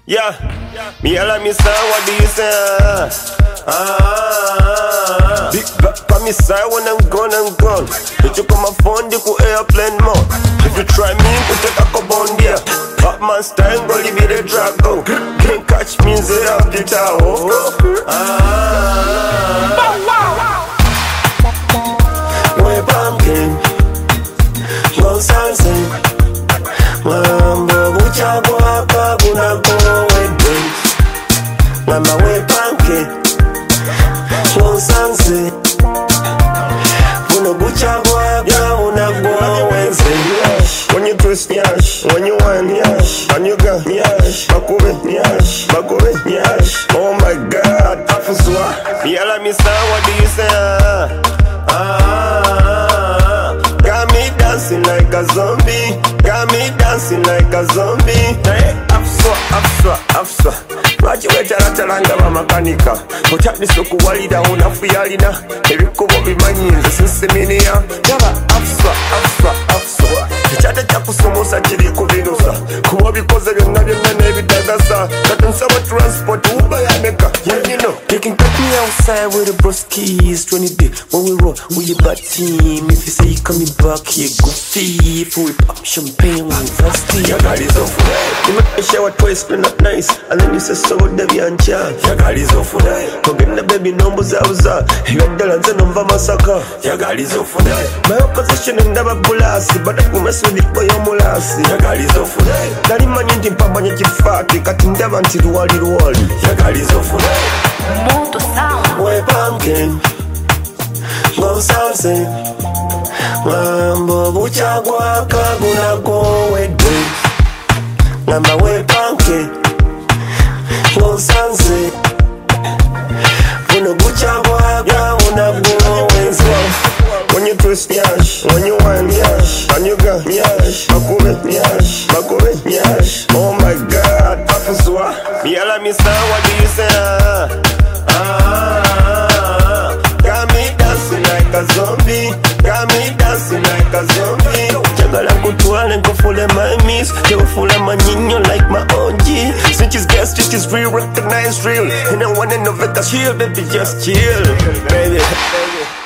Yeah, me all me say, what do you say? Big back on me side when I'm gone. If you come a phone, you go airplane mode. If you try me, you take a cup on there. Batman style, go leave it a drag go. Can't catch me, say I'm the tower. Way pumpkin, go sunset. Mambo buchagwa kuna go wedding. Mama way pumpkin, go sunset. Puno buchagwa kuna go wedding. When you twist yash, when you want yash, when you go yash, bakube yash, bakube yash. Oh my God, afuswa. Yala mi say, what do you say? Got me dancing like a zombie. Got me dancing like a zombie. Hey, afswa. Lwakiweta latalanga bamakanika otandise okuwalira onafuyalina ebikubo bimanyi nze sinsemeniya yaba afswa ekyate kyakusomosa kiri kubinusa kuba bikoze byonna n'ebidagasa kati nsaba transport uba yameka. Yeah, you know, they can cut me outside with the broskies 20 day when we roll with your bad team. If you say you coming back here, go fee. If we pop champagne, we thirsty. Your girl is off right. You make me shower twice, clean up nice, and then you say so Debbie and Chan. Your girl is off right. Go get the baby numbers out. You got the lands and number massacre. Your girl is off right. My opposition is never bulassi, but I can mess with it boy your molassi. Your girl is off right. Daddy man you think papa you fat, you got in the van till wall. Your girl is off right. Moto sound. Way pumpkin, go sunset. Mambo buchagwa kuna go wedding. Mama way pumpkin, go sunset. Puno buchagwa kuna go wedding. When you twist yash, when you want yash, when you go yash, bakube yash. Oh my God, afuswa. Yala mi say, what do you say? Got me dancing like a zombie. Got me dancing like a zombie. Jagala kutwale nkofule my miss. Jagofule maninyo like my OG. Snitches guess it is real, recognize real. And I wanna know if it's chill, baby, just chill, baby.